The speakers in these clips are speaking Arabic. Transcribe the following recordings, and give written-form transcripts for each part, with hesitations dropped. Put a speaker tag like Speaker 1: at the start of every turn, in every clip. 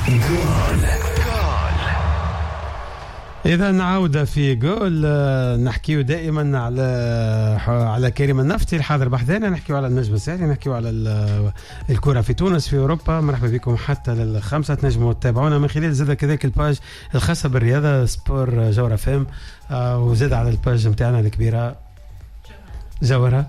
Speaker 1: إذا نعود في جول نحكيه دائما على كريم النفطي الحاضر بحذانا، نحكيه على النجم الساحلي، نحكيه على الكرة في تونس في أوروبا. مرحبا بكم حتى للخمسة، تنجموا تتابعونا من خلال زاد كذلك الباج الخاصة بالرياضة سبور جورة فام، وزاد على الباج متاعنا الكبيرة جورة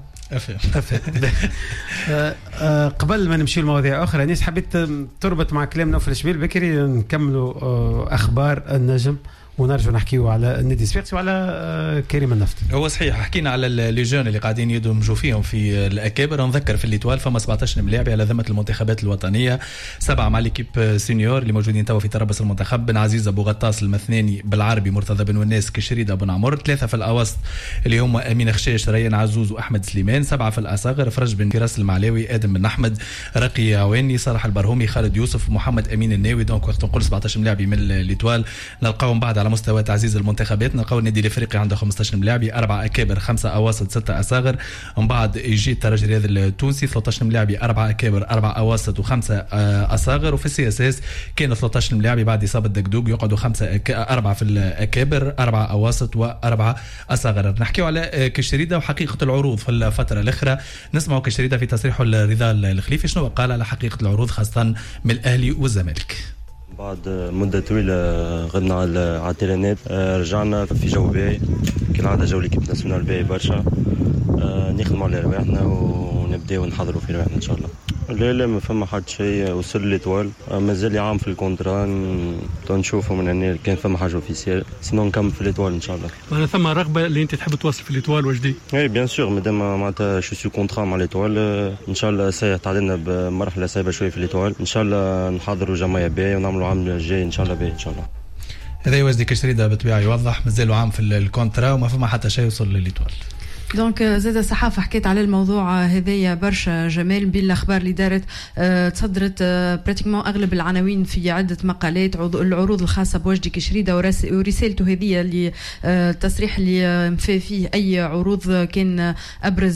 Speaker 1: قبل ما نمشي لمواضيع أخرى ناس حبيت تربط مع كلام نوفل شبيل بكري نكملوا أخبار النجم ونرجع نحكيو على النادي الصفاقسي وعلى كريم النفطي.
Speaker 2: هو صحيح حكينا على الليجون اللي قاعدين يدمجوا فيهم في الأكابر. نذكر في الإتوال فما 17 ملاعب على ذمة المنتخبات الوطنية، 7 مع ليكيب سينيور اللي موجودين توا في تربص المنتخب، بن عزيز أبو غطاس المثناني بالعربي، مرتضى بن وناس، كشريد أبو نعمر، 3 في الأوسط اللي هم أمين خشاش، ريان عزوز وأحمد سليمان، 7 في الأصاغر فرج بن فراس المعلاوي، آدم بن أحمد، رقي عواني، صالح البرهومي، خالد يوسف، محمد أمين الناوي. دونك وقت نقول 17 ملاعب من الإتوال نلقاهم بعد على مستوى تعزيز المنتخبات. نلقاو النادي الافريقي عنده 15 ملاعبي، 4 اكابر، 5 اواسط، 6 اصاغر. ومن بعد يجي الترجي الرياضي التونسي 13 ملاعبي، 4 اكابر، 4 اواسط و5 اصاغر. وفي السي اس اس كانوا 13 ملاعبي بعد اصابه دقدوق، يقعدوا 4 في الاكابر، 4 اواسط و4 اصاغر. نحكيو على كشريده وحقيقه العروض في الفتره الاخرى. نسمعوا كشريده في تصريحه الرضا الخليفي شنو قال على حقيقه العروض خاصه من الاهلي والزمالك.
Speaker 3: بعد مدة طويلة غدنا على التيرانات، رجعنا في جو باهي كالعادة، جو ليكيب ناسيونال باهي برشا. نخدموا على رواحنا ونبداو نحضروا في رواحنا ان شاء الله. لا ما فما حد شيء، وصل ليتوال مازال عام في الكونترا، نشوفوا من هنا كان فما حاجه اوفيسيال، سينو نكمل في ليتوال ان شاء الله.
Speaker 4: وانا ثم رغبه اللي انت تحب توصل في ليتوال وجدي؟
Speaker 3: اي بيان سور، مادام معناتها شو سو كونترا مع ليتوال ان شاء الله سيحت علينا بمرحله صعيبه شويه في ليتوال، ان شاء الله نحضروا جمعيه باهي ونعملوا عام الجاي ان شاء الله باهي ان شاء الله.
Speaker 2: هذا يوزدي كشريده بالطبيعه يوضح مازالوا عام في الكونترا وما فما حتى شيء يوصل لليتوال.
Speaker 5: دونك زاد الصحافة حكيت على الموضوع هذايا برشا جمال بين الأخبار اللي دارت، تصدرت براتيكمون أغلب العناوين في عدة مقالات، العروض الخاصة بوجدي كشريدة ورسالته هذه اللي التصريح اللي فيه أي عروض. كان أبرز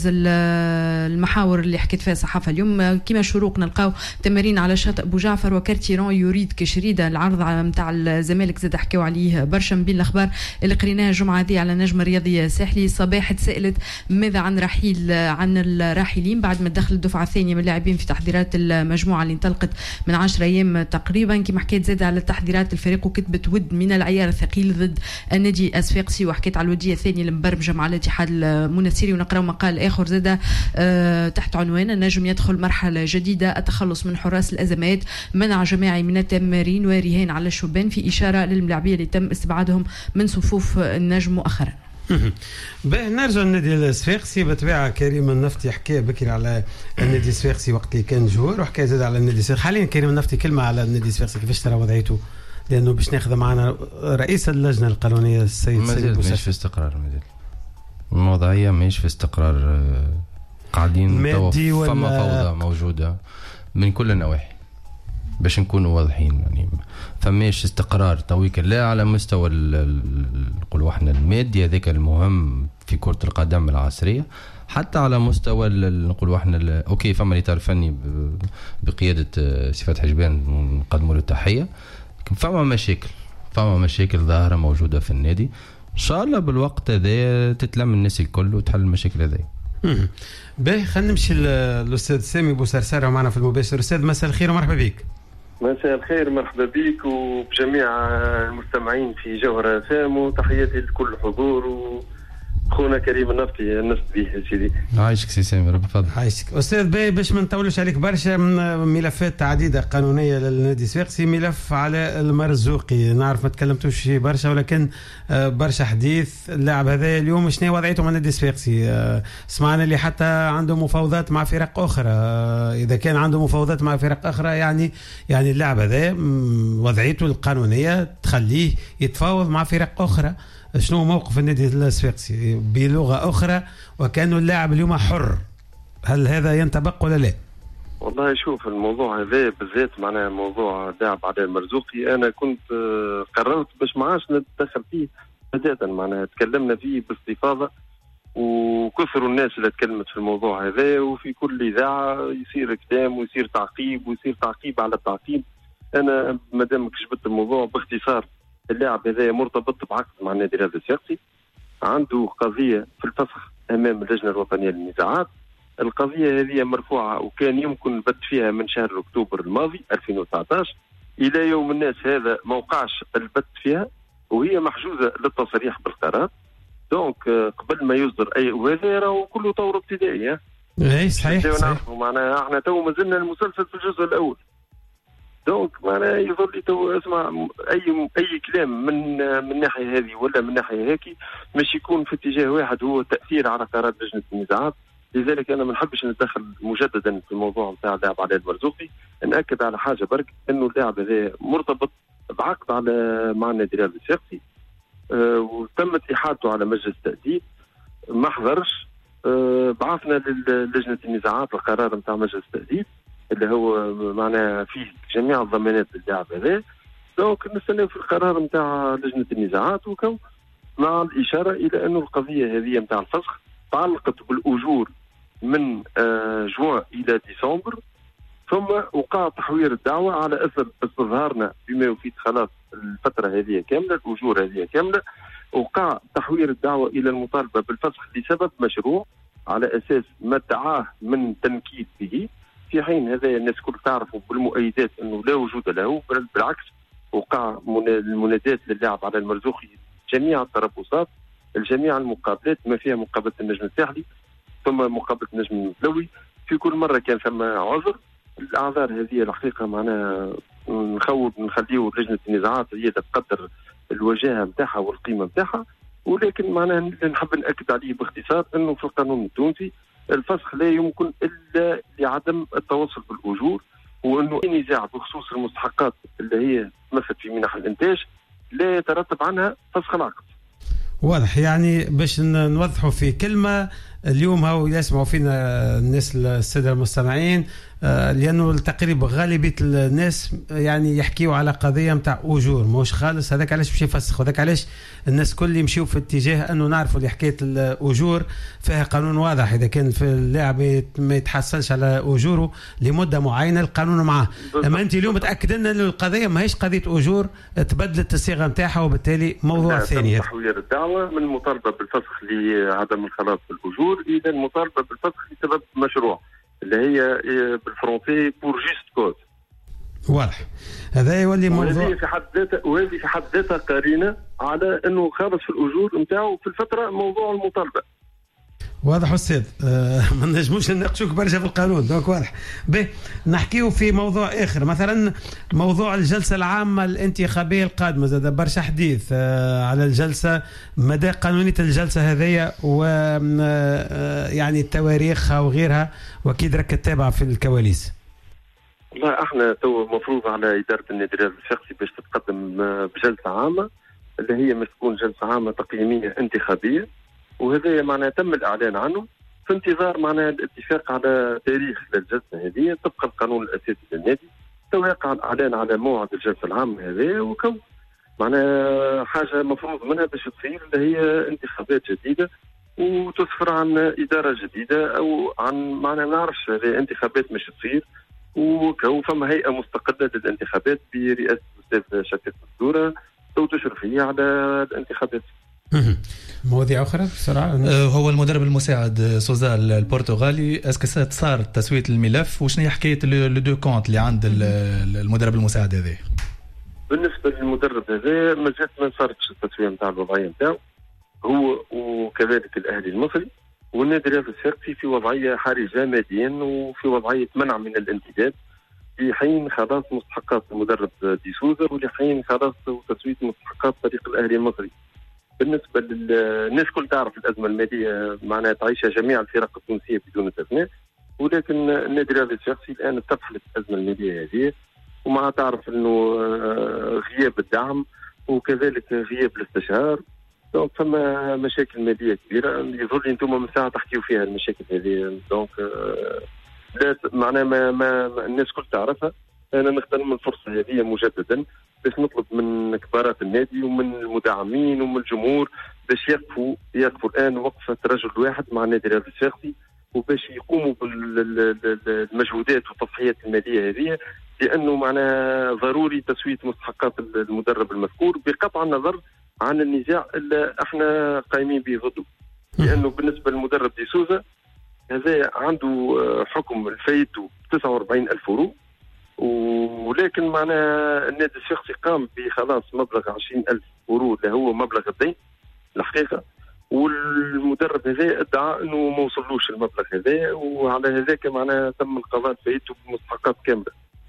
Speaker 5: المحاور اللي حكيت فيها الصحافة اليوم كما شروق نلقاو تمارين على شاطئ أبو جعفر وكارتيرون يريد كشريدة، العرض متاع الزمالك زاد حكيو عليه برشا. بين الأخبار اللي قريناها الجمعة هذه على نجم رياضي ساحلي، صباح تسألت ماذا عن الراحلين بعد ما دخل الدفعة الثانية من اللاعبين في تحضيرات المجموعة اللي انطلقت من 10 أيام تقريبا. كما حكيت زاد على تحضيرات الفريق وكتبت ود من العيار الثقيل ضد النادي الصفاقسي، وحكيت على الودية الثانية المبرمجة مع الاتحاد المنستيري. ونقرأ مقال آخر زاد تحت عنوان النجم يدخل مرحلة جديدة، التخلص من حراس الأزمات، منع جماعي من التمارين ورهان على الشبان، في إشارة للملاعبية اللي تم استبعادهم من صفوف النجم مؤخرا.
Speaker 1: نرجع للنادي الصفاقسي. بطبيعه كريم النفطي حكى بكري على النادي الصفاقسي وقت اللي كان جوهر، وحكى زاد على النادي الصفاقسي. حاليا كريم النفطي كلمه على النادي الصفاقسي كيفاش ترى وضعيته، لانه باش ناخذ معنا رئيس اللجنه القانونيه السيد
Speaker 6: مازال مش في استقرار، مازال الوضعيه مش في استقرار، قاعدين فما فوضى موجوده من كل النواحي باش نكونوا واضحين. يعني فماش استقرار طويل، لا على مستوى نقولوا احنا المادي هذاك المهم في كرة القدم العصرية، حتى على مستوى نقولوا احنا اوكي فما الاطار الفني بقيادة صفات حجبان نقدموا له التحية، فما مشاكل ظاهرة موجودة في النادي. ان شاء الله بالوقت هذا تتلم الناس الكل وتحل المشاكل هذه.
Speaker 1: باهي خلينا نمشي للاستاذ سامي بوسرسارة معنا في المباشر. استاذ مساء الخير ومرحبا بك.
Speaker 7: مساء الخير، مرحبا بك وبجميع المستمعين في جوهرة فام، وتحياتي لكل الحضور وخونا كريم النفطي النص به سيدي.
Speaker 6: عايشك سي سامي، ربي يفضل.
Speaker 1: عايشك استاذ. باش ما نطولش عليك برشا، ملفات عديده قانونيه للنادي الصفاقسي، ملف على المرزوقي نعرف ما تكلمتوش برشا، ولكن برشا حديث. اللاعب هذا اليوم شنو وضعيته مع النادي الصفاقسي؟ سمعنا اللي حتى عنده مفاوضات مع فرق اخرى. اذا كان عنده مفاوضات مع فرق اخرى يعني اللاعب هذا وضعيته القانونيه تخليه يتفاوض مع فرق اخرى. شنو موقف النادي الصفاقسي بلغة أخرى وكأنه اللاعب اليوم حر؟ هل هذا ينطبق ولا لا؟
Speaker 7: والله شوف، الموضوع هذا بالذات معناها موضوع لاعب عادل المرزوقي، أنا كنت قررت باش ما عادش نتدخل فيه بداية، معناها تكلمنا فيه باستفاضة وكثروا الناس اللي تكلمت في الموضوع هذا، وفي كل إذاعة يصير كلام ويصير تعقيب على التعقيب. انا مادامك جبت الموضوع باختصار، اللاعب هذا مرتبط بعقد مع النادي الرياضي الصفاقسي، عنده قضيه في الفسخ امام اللجنه الوطنيه للنزاعات. القضيه هذه مرفوعه وكان يمكن البت فيها من شهر اكتوبر الماضي 2019 الى يوم الناس هذا ما وقعش البت فيها، وهي محجوزه للتصريح بالقرار. دونك قبل ما يصدر اي، وهذا راهو كله طور ابتدائي.
Speaker 1: اي صحيح.
Speaker 7: معناها احنا تو ما زلنا المسلسل في الجزء الاول. دونك معناها يظل لي تو اسمع اي كلام من الناحيه هذه ولا من ناحيه هيك مش يكون في اتجاه واحد، هو التاثير على قرار لجنه النزاعات. لذلك انا ما نحبش نتدخل مجددا في الموضوع نتاع اللاعب علاء المرزوقي. ناكد على حاجه برك، انه اللاعب هذا مرتبط بعقد مع النادي الرياضي الصفاقسي، وتمت احالته على مجلس التاديب، ما حضرش. بعثنا للجنه النزاعات القرار نتاع مجلس التاديب اللي هو معناها فيه جميع الضمانات للاعب هذا. دونك نستناو في القرار نتاع لجنه النزاعات، وكو مع الاشاره الى انه القضيه هذه نتاع الفسخ تعلقت بالاجور من جوان الى ديسمبر، ثم وقع تحوير الدعوه على اثر استظهارنا بما يفيد خلاص الفتره هذه كامله، الاجور هذه كامله. وقع تحوير الدعوه الى المطالبه بالفسخ لسبب مشروع على اساس ما ادعاه من تنكيل به، في حين هذا الناس كل تعرفوا بالمؤيدات انه لا وجود له، بل بالعكس وقع المنادات للاعب على المرزوقي جميع التربصات، الجميع المقابلات ما فيها مقابله النجم الساحلي ثم مقابله النجم المثلوي. في كل مره كان ثم عذر. الاعذار هذه الحقيقه معناها نخليه لجنه النزاعات هي تقدر الوجاهه نتاعها والقيمه نتاعها. ولكن معناها نحب ناكد عليه باختصار انه في القانون التونسي الفسخ لا يمكن الا لعدم التوصل بالاجور، وانه اي نزاع بخصوص المستحقات اللي هي تمثل في منح الانتاج لا يترتب عنها فسخ العقد.
Speaker 1: واضح. يعني باش نوضحوا في كلمه، اليوم هاو يسمعوا فينا الناس الساده المستمعين، لانه تقريبا غالبيه الناس يعني يحكيوا على قضيه نتاع اجور ماهوش خالص. هذاك علاش باش يفسخ، وهذاك علاش الناس كل يمشيوا في اتجاه انه نعرفوا اللي حكايه الاجور فيها قانون واضح. اذا كان في اللاعب ما يتحصلش على اجوره لمده معينه القانون معاه. اما انت اليوم متاكد ان القضيه ماهيش قضيه اجور، تبدلت الصيغه نتاعها وبالتالي موضوع ثاني.
Speaker 7: تحوير الدعوه من المطالبه بالفسخ لعدم الخلاص بالاجور الى المطالبه بالفسخ لسبب مشروع اللي هي بالفرنسي بور جيست كوز.
Speaker 1: واضح. هذا يولي موضوع،
Speaker 7: وهذه في حد ذاتها قرينه على انه خالص في الاجور نتاعو في الفتره موضوع المطالبه.
Speaker 1: واضح استاذ. ما نجموش نناقشوك برشا في القانون، دونك واضح. نحكيو في موضوع اخر، مثلا موضوع الجلسه العامه الانتخابيه القادمه. زاد برشا حديث على الجلسه، مدى قانونيه الجلسه هذيا، و يعني تواريخها وغيرها، واكيد راك تتابع في الكواليس.
Speaker 7: لا احنا تو مفروض على اداره النادي الرياضي الصفاقسي باش تتقدم بجلسه عامه اللي هي مش تكون جلسه عامه تقييميه انتخابيه، وهذا معناه تم الاعلان عنه في انتظار معناه الاتفاق على تاريخ للجلسه هذه طبق القانون الاساسي للنادي. تو يقع الاعلان على موعد الجلسه العامه هذه، وكم معناه حاجه مفروض منها باش تصير اللي هي انتخابات جديده وتسفر عن اداره جديده، او عن معناه ما نعرفش انتخابات مش تصير، وكو فما هيئه مستقله للانتخابات برئاسه الاستاذ شفيق الدوره تو تشرف هي على الانتخابات.
Speaker 1: مواضيع اخرى بسرعه.
Speaker 2: هو المدرب المساعد سوزا البرتغالي، اسكو صار تسويه الملف، وشنو هي حكايه لو دو كونت اللي عند المدرب المساعد هذا؟
Speaker 7: بالنسبه للمدرب هذا مازالت ما صارتش التسويه نتاع الوضعيه نتاعو، هو وكذلك الاهلي المصري والنادي الرياضي الصفاقسي في وضعيه حرجه ماديا وفي وضعيه منع من الانتداب، في حين خلاص مستحقات المدرب ديسوزا ولحين خلاص تسويه مستحقات فريق الاهلي المصري. بالنسبه للناس كل تعرف الازمه الماليه معناها تعيشها جميع الفرق التونسيه بدون استثناء، ولكن النادي الرياضي الصفاقسي الان استفحلت الازمه الماليه هذه، وما تعرف انه غياب الدعم وكذلك غياب الاستشهار، دونك فما مشاكل ماليه كبيره. يظهر لي انتم من ساعه تحكيوا فيها المشاكل هذه، دونك لا معناها ما الناس كل تعرفها. انا نغتنم الفرصه هذه مجددا باش نطلب من كبارات النادي ومن المدعمين ومن الجمهور باش يقفوا الان وقفه رجل واحد مع النادي الرياضي الصفاقسي، وباش يقوموا بالمجهودات والتضحيات الماليه هذه لانه معنا ضروري تسويه مستحقات المدرب المذكور بقطع النظر عن النزاع اللي احنا قايمين به ضده. لانه بالنسبه للمدرب دي سوزا هذا عنده حكم فايته 49,000 يورو، ولكن معنا النادي الشخصي قام بخلاص مبلغ 20,000 يورو اللي هو مبلغ الدين الحقيقه، والمدرب هذا ادعى انه ما وصلوش المبلغ هذا، وعلى هذاك معنا تم القضاء فايته بمستحقات كامله.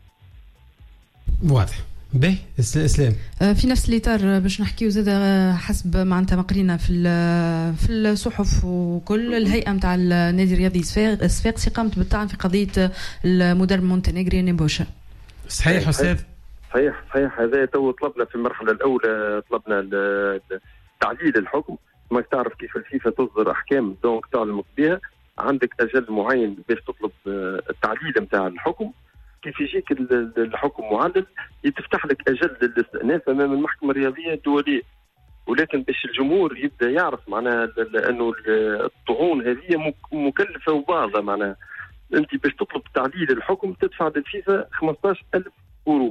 Speaker 1: واضح. باهي اسلام
Speaker 5: في نفس الاطار باش نحكيو زاد حسب معناتها ما قرينا في الصحف وكل الهيئه نتاع النادي الرياضي الصفاقسي قامت بالطعن في قضيه المدرب مونتينيغري نيبوشا.
Speaker 1: صحيح استاذ؟
Speaker 7: صحيح هذا تو طلبنا في المرحله الاولى، طلبنا تعديل الحكم. ما تعرف كيف الفيفا تصدر احكام دونك تعلمك بها، عندك اجل معين باش تطلب التعديل نتاع الحكم. كيف يجيك الحكم معلل يتفتح لك اجل للاستئناف امام المحكمه الرياضيه الدوليه، ولكن باش الجمهور يبدا يعرف معناها انه الطعون هذه مكلفه وباظه. معناها انت باش تطلب تعديل الحكم تدفع للفيفا 15,000 يورو.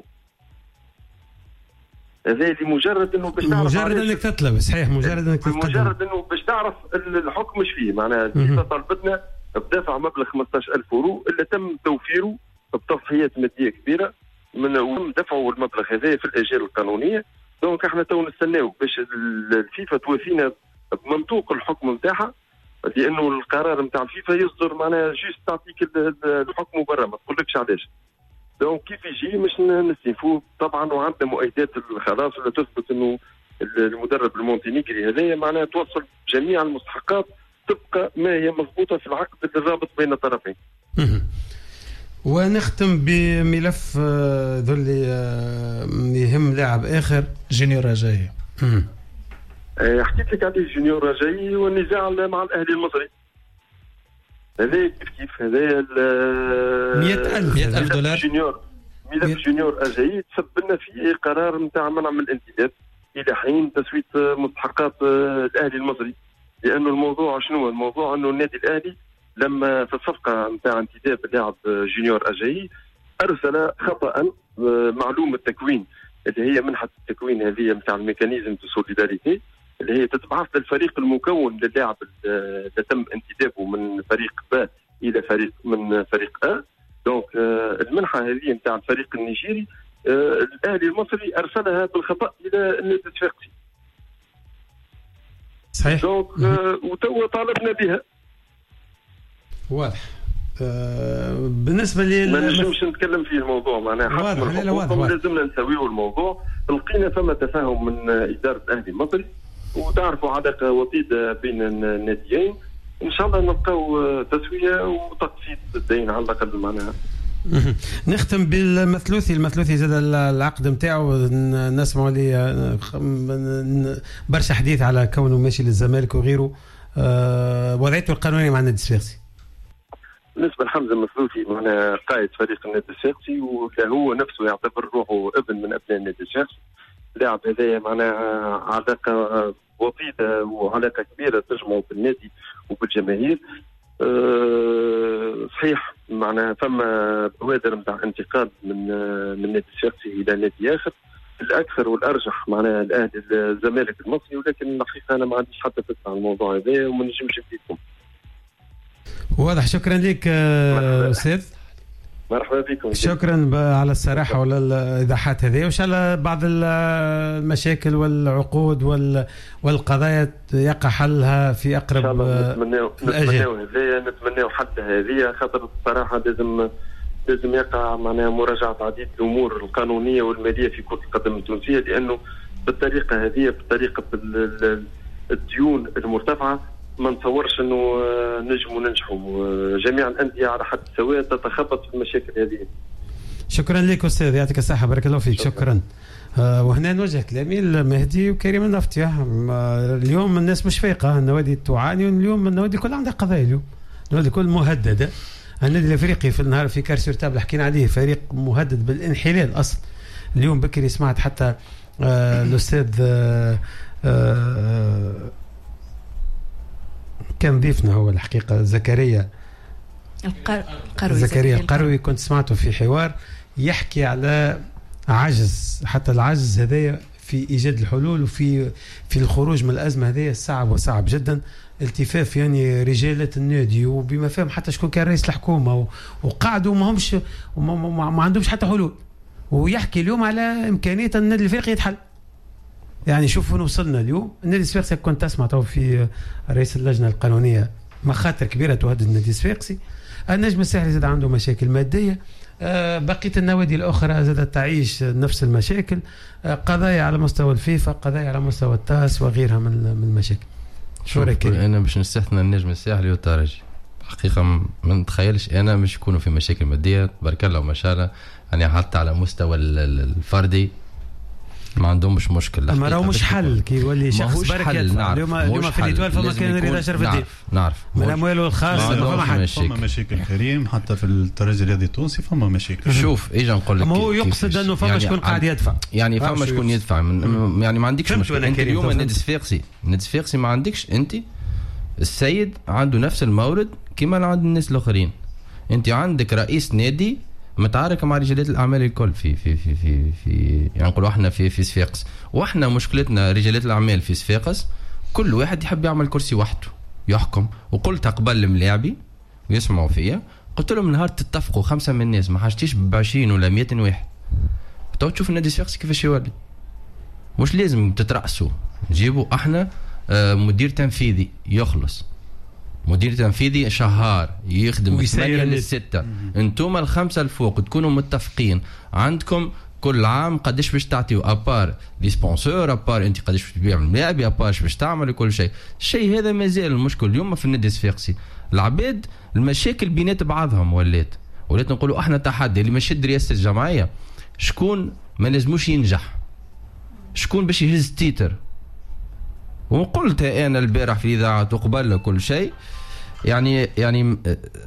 Speaker 7: هذا لمجرد انه باش تعرف،
Speaker 1: مجرد انك تطلب. صحيح، مجرد انك تقدم،
Speaker 7: مجرد انه باش تعرف الحكم مش فيه. معناها الفيفا طالبتنا بدافع مبلغ 15,000 يورو اللي تم توفيره بتضحيات ماديه كبيره من دفعوا المبلغ هذا في الاجال القانونيه. دونك احنا تو نستناو باش الفيفا توافينا بمنطوق الحكم نتاعها، لانه القرار نتاع الفيفا يصدر معناها جيست تعطيك الحكم برا ما تقولكش علاش. دونك كيف يجي مش نستنفوه طبعا، وعندنا مؤيدات خلاص اللي تثبت انه المدرب المونتينيغري هذايا معناها توصل جميع المستحقات تبقى ما هي مضبوطه في العقد الرابط بين الطرفين.
Speaker 1: ونختم بملف ذولي يهم لاعب اخر،
Speaker 2: جونيور رجاي.
Speaker 7: حكيت لك عليه جونيور رجاي والنزاع مع الاهلي المصري. هذا كيف هذا
Speaker 2: 100,000 دولار
Speaker 7: ملف جونيور رجاي تسبب لنا في قرار نتاع منع من الانتداب الى حين تسويه مستحقات الاهلي المصري. لانه الموضوع شنو؟ الموضوع انه النادي الاهلي لما في الصفقه نتاع انتداب اللاعب جونيور اجاي ارسل خطا معلومه تكوين اللي هي منحه التكوين هذه نتاع الميكانيزم دو سوليداريتي اللي هي تتبعث للفريق المكون للاعب اللي تم انتدابه من فريق ب الى فريق ا. دونك المنحه هذه نتاع الفريق النيجيري الاهلي المصري ارسلها بالخطا الى النادي الصفاقسي.
Speaker 1: صحيح.
Speaker 7: دونك وتو طالبنا بها.
Speaker 1: واضح. بالنسبه لي
Speaker 7: ما نجمش نتكلم فيه الموضوع معناها حق لازمنا نسويه الموضوع. لقينا ثم تفاهم من اداره الاهلي المصري وتعرفوا علاقه وطيده بين الناديين. ان شاء الله نلقاو تسويه وتقسيط الدين على الاقل معناها.
Speaker 1: نختم بالمثلوثي زاد العقد نتاعو نسمعوا لي برشا حديث على كونه ماشي للزمالك وغيره. وضعيته القانونيه مع النادي الصفاقسي
Speaker 7: بالنسبه لحمزه المثلوثي معنا قائد فريق النادي الصفاقسي وهو نفسه يعتبر روحه ابن من ابناء النادي الصفاقسي. اللاعب هذايا معناها علاقه وطيده وعلاقه كبيره تجمعه بالنادي وبالجماهير. صحيح معناها فما بوادر نتاع انتقال من النادي الصفاقسي الى نادي اخر. الاكثر والارجح معناها الاهلي الزمالك المصري، ولكن الحقيقه انا ما عنديش حتى فكره عن الموضوع هذا وما نجمش نفيدكم.
Speaker 1: واضح. شكرا لك استاذ.
Speaker 7: مرحبا بكم.
Speaker 1: شكرا على الصراحه وعلى الايضاحات هذه، وان شاء الله بعض المشاكل والعقود والقضايا يقع حلها في اقرب.
Speaker 7: ان شاء الله نتمناو حل هذه، خاطر الصراحه لازم يقع معناها مراجعه عديد الامور القانونيه والماليه في كره القدم التونسيه، لانه بالطريقه هذه بطريقه الديون المرتفعه ما نتصورش انه نجموا ننجحوا. جميع الانديه على حد سواء تتخبط في المشاكل هذه.
Speaker 1: شكرا لك استاذ، يعطيك الصحه، بارك الله فيك. شكرا. وهنا نوجه كلامي لمهدي وكريم النفطي. اليوم الناس مش فايقه، النوادي تعاني، واليوم النوادي كلها عندها قضايا، اليوم النوادي كل مهدده. النادي الافريقي في النهار في كارسير تابل حكينا عليه، فريق مهدد بالانحلال اصلا. اليوم بكري سمعت حتى الاستاذ كان ضيفنا هو الحقيقه زكريا القروي، كنت سمعته في حوار يحكي على عجز، حتى العجز هذا في ايجاد الحلول وفي الخروج من الازمه هذه صعب وصعب جدا. التفاف يعني رجالة النادي وبما فهم حتى شكون كان رئيس الحكومه وقعدوا ما همش ما عندهمش حتى حلول، ويحكي اليوم على امكانيه النادي الافريقي يتحل. يعني شوفوا وصلنا اليوم النادي الصفاقسي، كنت اسمع تو في رئيس اللجنه القانونيه مخاطر كبيره تهدد النادي الصفاقسي. النجم الساحلي زاد عنده مشاكل ماديه، بقيه النوادي الاخرى زادت تعيش نفس المشاكل، قضايا على مستوى الفيفا، قضايا على مستوى التاس وغيرها من المشاكل.
Speaker 6: شو رايك؟ انا باش نستثنى النجم الساحلي والترجي حقيقه ما نتخيلش انا مش يكونوا في مشاكل ماديه، تبارك الله وما شاء الله، يعني حتى على مستوى الفردي ما عندهمش مشكل.
Speaker 1: اما راهو مش حل كي يولي شخص برك يدفع. اليوم في الإيطوال فما كان رضا شرف الدين،
Speaker 6: نعرف
Speaker 1: من امواله الخاصه
Speaker 8: فما مشاكل كريم، حتى في الترجي الرياضي التونسي فما مشاكل.
Speaker 6: شوف اجي نقول لك،
Speaker 1: اما هو يقصد انه فما شكون قاعد يدفع،
Speaker 6: يعني فما شكون يدفع يعني ما عندكش مشكله. انت اليوم النادي الصفاقسي ما عندكش، انت السيد عنده نفس المورد كما عند الناس الاخرين. انت عندك رئيس نادي متعارك مع رجالات الاعمال الكل في في في في, في يعني نقولوا احنا في صفاقس، واحنا مشكلتنا رجالات الاعمال في صفاقس كل واحد يحب يعمل كرسي وحده يحكم. وقلت قبل الملاعبي ويسمعوا فيا، قلت لهم نهار تتفقوا 5 من الناس ما حاجتيش ب 20 ولا 100 واحد، تو تشوف النادي الصفاقسي كيفاش يولي. مش لازم تترأسوا، نجيبوا احنا مدير تنفيذي يخلص، مدير تنفيذي شهار يخدم 8 ل6، انتم ال5 الفوق تكونوا متفقين عندكم كل عام قداش باش تعطيوا ابار لي سبونسور، ابار انت قداش باش تبيع الملاعب، ابار باش تعمل كل شيء. الشيء هذا مازال المشكل اليوم في النادي الصفاقسي. العباد المشاكل بينات بعضهم ولات نقولوا احنا تحدي اللي مشد رئاسه الجمعيه، شكون ما لازموش ينجح، شكون باش يهز تيتر. وقلت انا البارح في الاذاعه وقبل كل شيء، يعني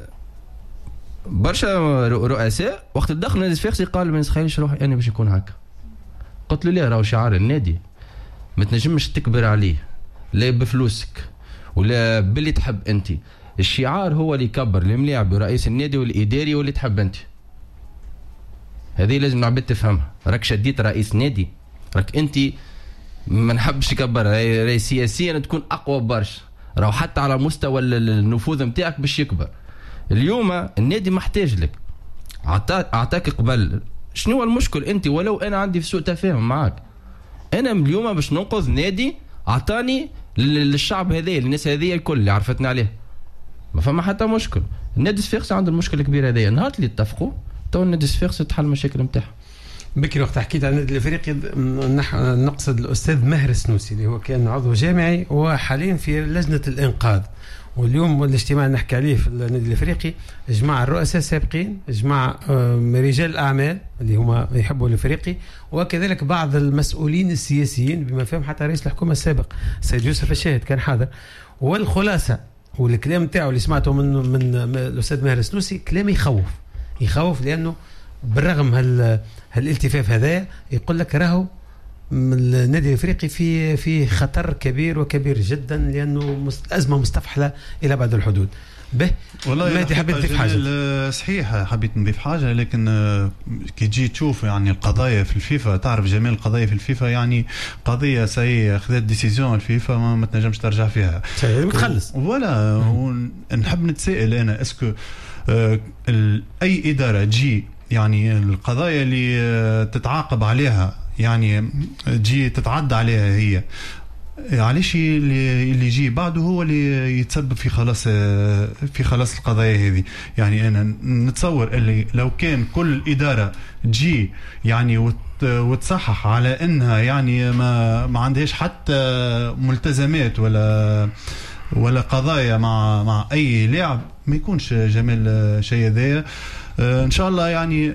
Speaker 6: برشا رؤساء وقت دخل النادي الصفاقسي قال ما نتخيلش روحي انا باش يكون هكا. قلت له لا، راهو شعار النادي ما تنجمش تكبر عليه لا بفلوسك ولا باللي تحب انت. الشعار هو اللي يكبر الملاعب ورئيس النادي والاداري واللي تحب انت. هذه لازم العباد تفهمها. راك شديت رئيس نادي، راك انت ما نحبش يكبر، راهي سياسيا تكون اقوى برشا، راهو حتى على مستوى النفوذ نتاعك باش يكبر. اليوم النادي محتاج لك، اعطاك قبل. شنو المشكل انت ولو انا عندي في سوء تفاهم معك، انا اليوم باش ننقذ نادي اعطاني للشعب هذا، للناس هذه الكل اللي عرفتنا عليه، ما فما حتى مشكل. النادي الصفاقسي عنده المشكله الكبيره هذه، نهار اللي اتفقوا تو النادي الصفاقسي تحل المشاكل نتاعها.
Speaker 1: بكري وقت حكيت عن النادي الافريقي نقصد الاستاذ ماهر السنوسي اللي هو كان عضو جامعي وحاليا في لجنه الانقاذ. واليوم الاجتماع اللي نحكي عليه في النادي الافريقي اجماع الرؤساء السابقين، اجماع رجال الاعمال اللي هما يحبوا الافريقي، وكذلك بعض المسؤولين السياسيين بما فيهم حتى رئيس الحكومه السابق السيد يوسف الشاهد كان حاضر. والخلاصه والكلام تاعو اللي سمعته من الاستاذ ماهر السنوسي كلام يخوف لانه بالرغم هالالتفاف هذا يقول لك راهو النادي الافريقي في خطر كبير وكبير جدا، لانه ازمه مستفحله الى بعد الحدود. به
Speaker 8: والله
Speaker 1: ما حبيت تضيف حاجه؟
Speaker 8: صحيح حبيت نضيف حاجه، لكن كي تجي تشوف يعني القضايا في الفيفا، تعرف جميع القضايا في الفيفا، يعني قضيه سي خذت ديسيزيون الفيفا ما تنجمش ترجع فيها،
Speaker 1: متخلص
Speaker 8: ولا نحب نتسائل انا اسكو اي اداره تجي يعني القضايا اللي تتعاقب عليها يعني تجي تتعدى عليها هي، علاش اللي يجي بعده هو اللي يتسبب في خلاص القضايا هذه؟ يعني انا نتصور اللي لو كان كل اداره تجي يعني وتصحح على انها يعني ما عندهاش حتى ملتزمات ولا قضايا مع اي لاعب، ما يكونش جمال شيء ذا. ان شاء الله يعني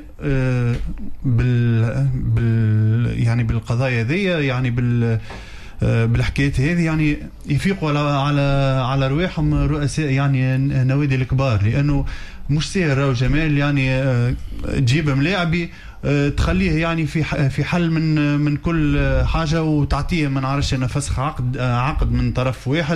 Speaker 8: يعني بالقضايا ذي يعني بالحكايات هذه يعني يفيقوا على رواحهم رؤساء يعني النوادي الكبار، لانه مش سهل راهو جمال يعني تجيب ملاعبي تخليه يعني في حل من كل حاجه وتعطيه ما نعرفش انا فسخ عقد من طرف واحد،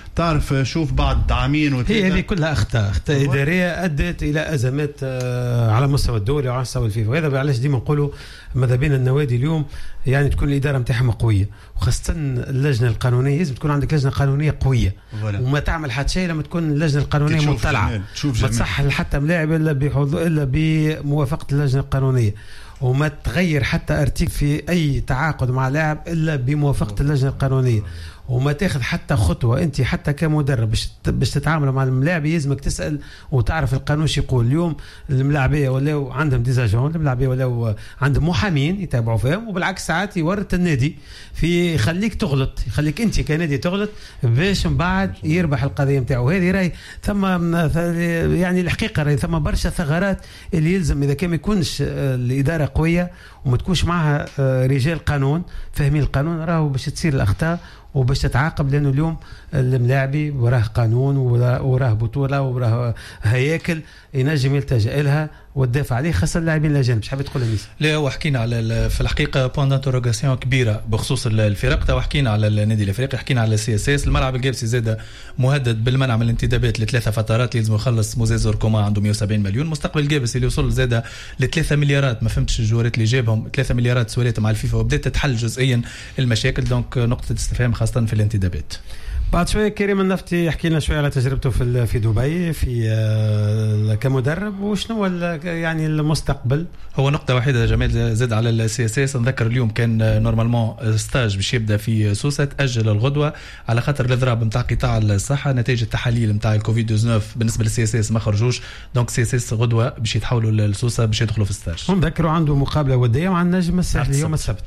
Speaker 8: تعرف شوف بعد عامين
Speaker 1: وثلاثة هي هذه كلها أخطاء إدارية أدت إلى أزمات على مستوى الدولي وعلى مستوى الفيفا. وهذا علاش ديما نقولوا ماذا بين النوادي اليوم يعني تكون الإدارة متاعها قوية، وخاصة اللجنة القانونية لازم تكون عندك لجنة قانونية قوية وما تعمل حتى شيء لما تكون اللجنة القانونية مطلعة. ما تصح حتى ملاعب إلا بموافقة اللجنة القانونية، وما تغير حتى ارتيك في أي تعاقد مع لاعب إلا بموافقة اللجنة القانونية، وما تاخذ حتى خطوة أنت حتى كمدرب باش تتعامل مع الملاعب يلزمك تسأل وتعرف القانون شو يقول. اليوم الملاعبية ولاو عندهم ديزاجون، الملاعبية ولاو عندهم محامين يتابعوا فيهم، وبالعكس ساعات يورط النادي في يخليك تغلط، يخليك أنت كنادي تغلط باش من بعد يربح القضية متاعه. هذه راي ثم يعني الحقيقة راي ثم برشا ثغرات اللي يلزم إذا كان ما يكونش الإدارة قوية وما تكونش معها رجال قانون فاهمين القانون راهو باش تصير الأخطاء وباش تتعاقب. لأنه اليوم الملاعبي وراه قانون وراه بطولة وراه هياكل ينجم يلتجئ لها والدافع عليه، خاصة اللاعبين الأجانب. شحال تقول لي؟
Speaker 2: لا وحكينا على في الحقيقة بوان دانتروغاسيون كبيرة بخصوص الفرق، تا وحكينا على النادي الافريقي، حكينا على السي اس اس. الملعب الجابسي زاد مهدد بالمنع من الانتدابات ل3 فترات، لازم يخلص موزيزور كوما عنده 170 مليون. مستقبل الجابسي اللي وصل زاد ل3 مليارات، ما فهمتش الجوارات اللي جابهم 3 مليارات سوالات مع الفيفا، وبدات تتحل جزئيا المشاكل. دونك نقطة استفهام خاصة في الانتدابات.
Speaker 1: بعد شوية كريم النفطي يحكي لنا شوية على تجربته في دبي في كمدرب، وشنو يعني المستقبل.
Speaker 2: هو نقطة واحدة جمال زاد على السي اس اس. نذكر اليوم كان نورمالمون ستاج باش يبدا في سوسة، تأجل الغدوة على خاطر الاضراب نتاع قطاع الصحة، نتائج التحاليل نتاع الكوفيد 19 بالنسبة للسي اس اس ما خرجوش. دونك سي اس اس غدوة باش يتحولوا للسوسة باش يدخلوا في ستاج.
Speaker 1: نذكروا عنده مقابلة ودية مع النجم الساحلي يوم السبت.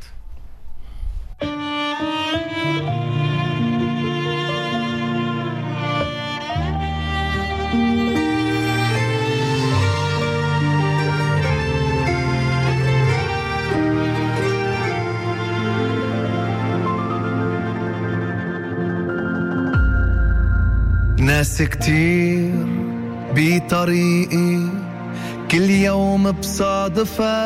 Speaker 9: ناس كتير بطريقي كل يوم بصادفة،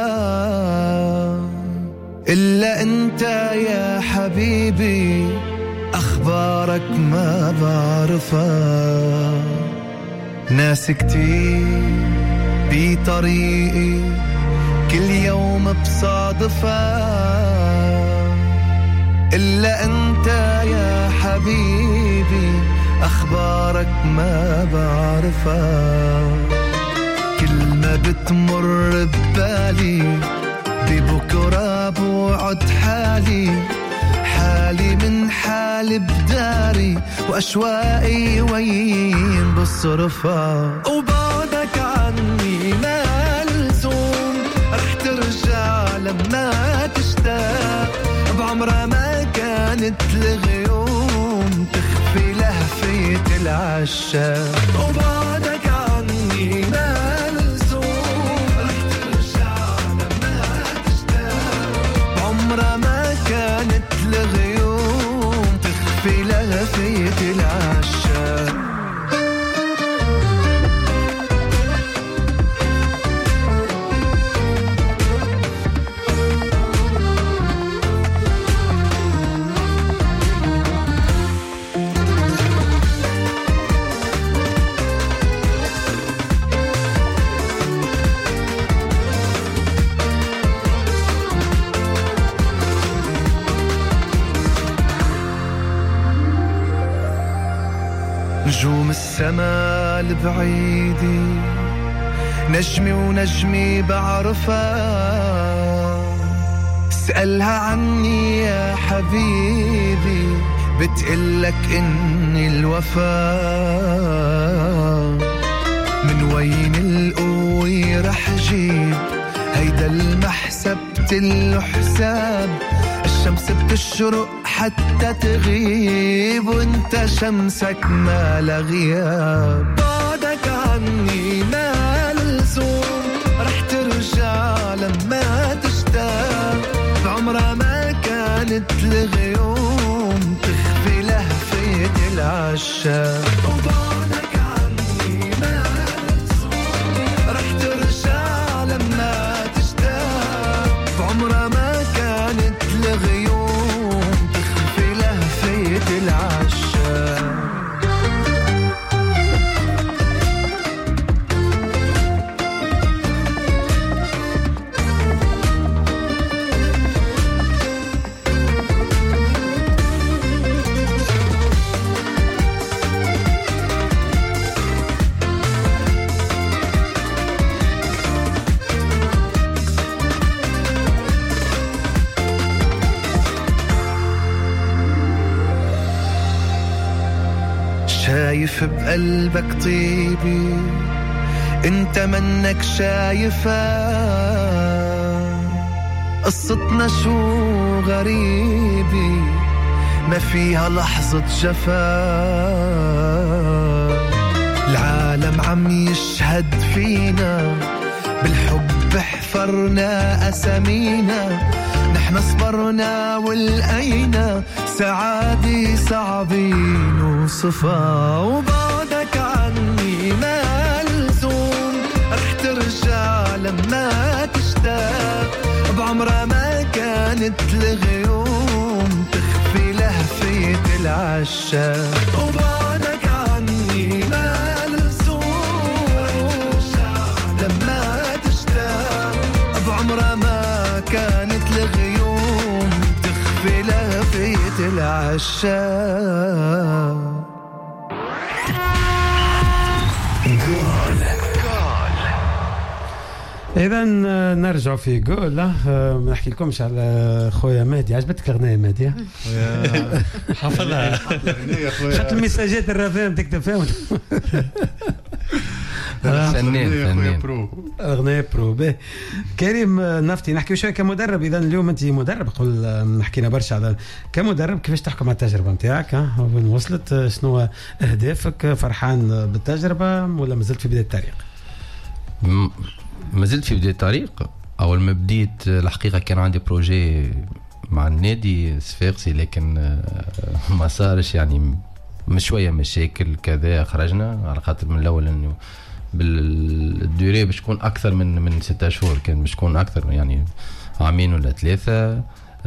Speaker 9: إلا أنت يا حبيبي أخبارك ما بعرفها. ناس كتير بطريقي كل يوم بصادفة، إلا أنت يا حبيبي أخبارك ما بعرفها. كلمة بتمر ببالي ببكرة بوعد حالي من حالي بداري وأشواقي وين بصرفها. وبعدك عني ملزوم رح ترجع لما تشتاق، بعمرها ما كانت لغيوم تخفي لهفة العشاق. وبعدك عني ملزوم رح ترجع لما تشتاق، بعمرها ما كانت لغيوم تخفي لهفة العشاق. نجوم السما البعيدة نجمي ونجمي بعرفها، اسألها عني يا حبيبي بتقلك إني الوفاء. من وين القوي رح جيب هيدا المحسب تلو حساب، الشمس بتشرق حتى تغيب وانت شمسك ما لغياب. بعدك عني ملزوم رح ترجع لما تشتاق، بعمرها ما كانت لغيوم تخفي لهفة العشاق. وبعدك عني ملزوم رح ترجع لما تشتاق، بعمرها ما كانت لغيوم العشاق. شايف بقلبك طيبي انت منك شايفها قصتنا شو غريبة ما فيها لحظة جفا العالم عم يشهد فينا بالحب حفرنا أسامينا نحن صبرنا ولقينا سعادة صعبة نوصفها وبعدك عني ملزوم رح ترجع لما تشتاق بعمرها ما كانت الغيوم تخفي لهفة العشاق وبعدك عني ملزوم لما تشتاق بعمرها ما كانت الغيوم تخفي لهفة العشاق
Speaker 1: إذا نرجع في جول لا ما نحكي لكمش على خويا مهدي عجبتك الأغنية مهدي
Speaker 2: حفظها
Speaker 1: خدت المساجات الرافين تكتب فيهم
Speaker 6: فنان
Speaker 1: أغنية برو به كريم نفتي نحكي شوية كمدرب إذا اليوم أنت مدرب قبل نحكينا برشا على كمدرب كيفاش تحكم على التجربة متاعك وين وصلت شنو أهدافك فرحان بالتجربة ولا مازلت في بداية الطريق؟
Speaker 6: ما زلت في بداية الطريق. أول ما بديت الحقيقة كان عندي بروجي مع النادي صفاقسي لكن ما صارش يعني شوية مشاكل كذا خرجنا على خاطر من الأول إنه بالدوري باش تكون أكثر من 6 شهور كان باش تكون أكثر يعني عامين ولا 3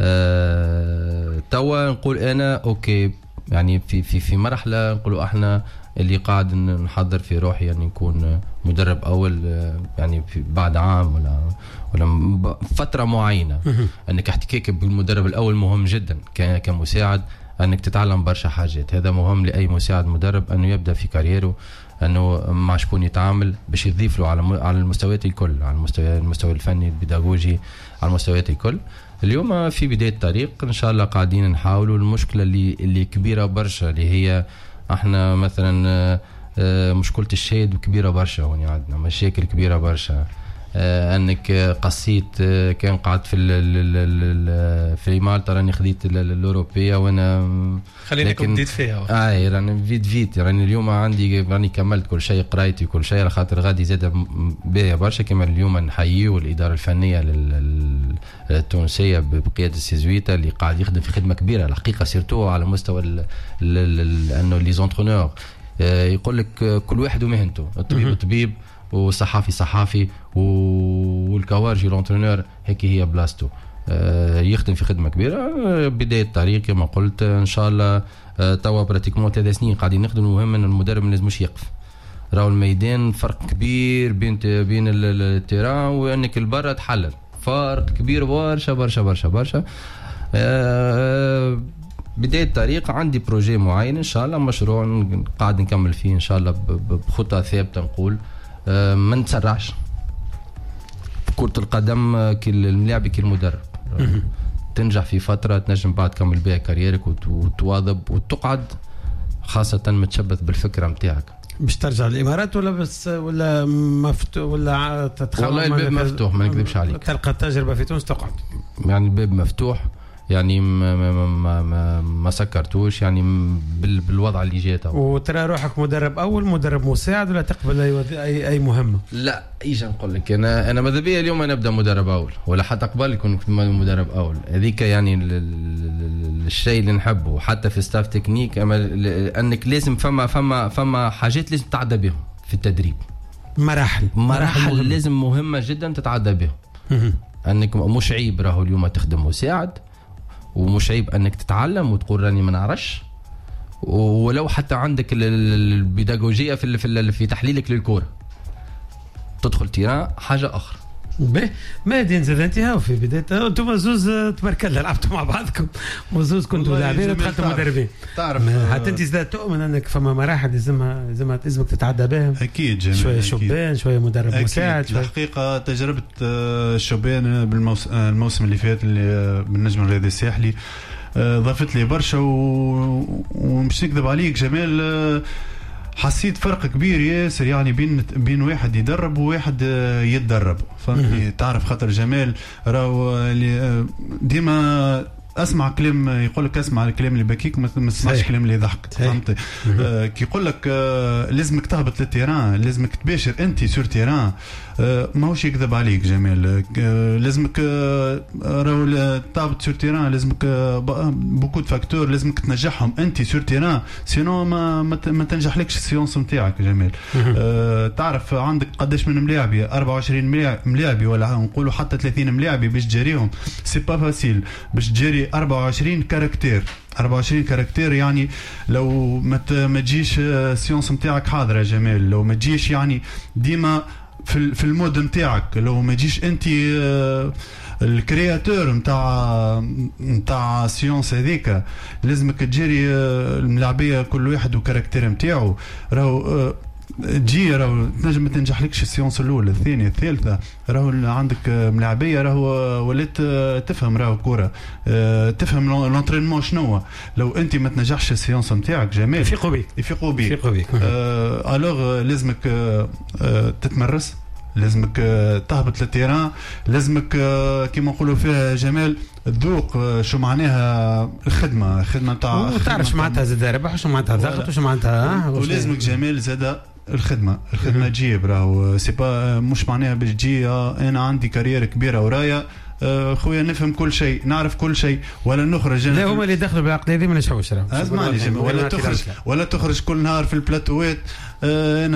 Speaker 6: توا نقول أنا أوكي يعني في مرحلة نقولوا احنا اللي قاعد نحضر في روحي يعني نكون مدرب اول يعني في بعد عام ولا فترة معينة انك احتكاك بالمدرب الاول مهم جدا كمساعد انك تتعلم برشا حاجات. هذا مهم لاي مساعد مدرب انه يبدا في كاريره انه مع شكون يتعامل باش يضيف له على المستويات الكل على المستوى الفني البيداغوجي على المستويات الكل. اليوم في بداية الطريق ان شاء الله قاعدين نحاولوا. المشكلة اللي كبيرة برشا اللي هي احنا مثلا مشكلة الشهد كبيرة برشا هون عندنا مشاكل كبيرة برشا انك قصيت كان قعدت في مالطا راني خديت الاوروبيه وانا
Speaker 2: خليني كنت بديت فيها
Speaker 6: راني فيت راني اليوم عندي راني كملت كل شيء قرايتي كل شيء على خاطر غادي زاد باهيه برشا كما اليوم نحييه الاداره الفنيه التونسيه بقياده السيزويتا اللي قاعد يخدم في خدمه كبيره الحقيقه سيرتو على مستوى انه لي زونترونور يقول لك كل واحد ومهنته الطبيب طبيب والصحافي صحافي والكوارجي لونترينور هيك هي بلاستو يخدم في خدمه كبيره. بدايه الطريق كما قلت ان شاء الله توا براتيكمون 3 سنين قاعدين نخدم. المهم ان المدرب ما لازمش يقف راهو الميدان فرق كبير بين التيران وانك البرا تحلل فرق كبير برشا برشا برشا برشا. بداية الطريق عندي بروجي معين ان شاء الله مشروع قاعد نكمل فيه ان شاء الله بخطة ثابتة نقول ما نتسرعش. كرة القدم كالملاعب كالمدرب تنجح في فترة تنجم بعد تكمل بها كاريرك وتواظب وتقعد خاصة متشبث بالفكرة متاعك.
Speaker 1: باش ترجع الامارات ولا بس ولا مفتوح ولا تتخمم؟
Speaker 6: والله الباب مفتوح ما نكذبش عليك.
Speaker 1: تلقى التجربة في تونس تقعد
Speaker 6: يعني الباب مفتوح يعني ما سكرتوش يعني بالوضع اللي جاته.
Speaker 1: وترى روحك مدرب اول مدرب مساعد ولا تقبل اي مهمه؟
Speaker 6: لا ايش نقول لك انا ماذا بيا اليوم انا ابدا مدرب اول ولا حتى قبل يكون مدرب اول. هذيك يعني الشيء اللي نحبه حتى في ستاف تكنيك انك لازم فما حاجات لازم تتعدى بهم في التدريب. مراحل لازم مهمه جدا تتعدى بهم. انك مش عيب راهو اليوم تخدم مساعد ومش عيب انك تتعلم وتقول راني ما نعرفش ولو حتى عندك البيداغوجيه في تحليلك للكره تدخل تيران حاجه اخرى.
Speaker 1: ما نزل انت في بدايه انتم زوز تبارك الله لعبتوا مع بعضكم وزوز كنتوا لاعبين ودخلتوا مدربين
Speaker 8: تعرف
Speaker 1: حتى انت زاد تؤمن انك فما مراحل لازمك تتعدى بهم.
Speaker 8: اكيد جميل.
Speaker 1: شويه شوبان شويه مدرب مساعد شوية.
Speaker 8: الحقيقه تجربه الشوبان الموسم اللي فات اللي بالنجم الرياضي الساحلي ضافت لي برشا ومش نكذب عليك جمال حسيت فرق كبير ياسر يعني بين واحد يدرب وواحد يتدرب فهمتني. تعرف خاطر جمال راهو ديما اسمع كلام يقول لك اسمع الكلام اللي بكيك ما تسمعش الكلام اللي يضحك فهمت. كي يقول لك لازمك تهبط للتيران لازمك تباشر انت سور تيران ماهوش يكذب عليك جمال. لازمك راهو تهبط سور تيران لازمك بوكو فاكتور لازمك تنجحهم انت سور تيران سينو ما تنجحلكش السيونس نتاعك جمال. تعرف عندك قداش من ملاعبي 24 ملاعبي ولا نقولوا حتى 30 ملاعبي باش تجاريهم سي با فاسيل باش تجاري 24 كاركتير يعني لو ما تجيش السيونس نتاعك حاضره جمال لو ما تجيش يعني ديما في المود نتاعك لو ما تجيش انت الكرياتور نتاع سيونس هذيك لازمك تجري الملاعبيه كل واحد وكاركتير نتاعو راهو تجي راهو تنجم ما تنجحلكش السيونس الاولى الثانيه الثالثه راهو عندك ملاعبيه راهو ولات تفهم راهو كوره تفهم لونترينمون شنو لو انت ما تنجحش السيونس نتاعك جمال يفيقوا بيك الوغ لازمك تتمرس لازمك تهبط للتيران لازمك كيما نقولوا فيها جمال الذوق شو معناها الخدمه نتاع
Speaker 1: تعرف شو معناتها زاد ربح وشو معناتها ضغط وشو معناتها
Speaker 8: ولازمك جمال زاد الخدمه تجيب راهو سي با مش معناها باش تجي انا عندي كارير كبيره ورايا خويا نفهم كل شيء نعرف كل شيء ولا نخرج
Speaker 1: لا هما اللي دخلوا بالعقليه دي ما نجحوش
Speaker 8: ولا تخرج كل نهار في البلاتوات انا